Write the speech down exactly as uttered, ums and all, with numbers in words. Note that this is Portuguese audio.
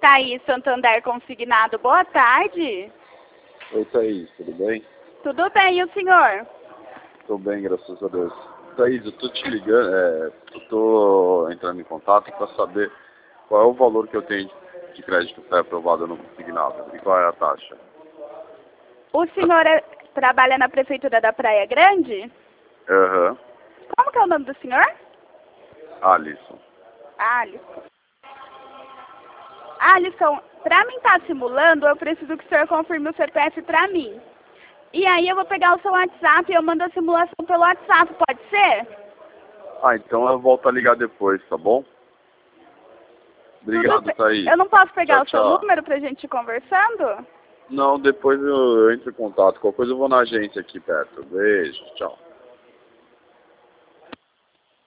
Thaís, Santander Consignado, boa tarde. Oi, Thaís, tudo bem? Tudo bem, e o senhor? Tô bem, graças a Deus. Thaís, eu tô te ligando, é, eu tô entrando em contato para saber qual é o valor que eu tenho de crédito pré-aprovado no consignado e qual é a taxa. O senhor é, trabalha na Prefeitura da Praia Grande? Aham. Uhum. Como que é o nome do senhor? Alisson. Alisson. Alisson, pra mim estar simulando, eu preciso que o senhor confirme o C P F pra mim. E aí eu vou pegar o seu WhatsApp e eu mando a simulação pelo WhatsApp, pode ser? Ah, então eu volto a ligar depois, tá bom? Obrigado, Thaís. Eu não posso pegar Tchau, o seu tchau. número pra gente ir conversando? Não, depois eu, eu entro em contato. Qualquer coisa eu vou na agência aqui perto. Beijo, tchau.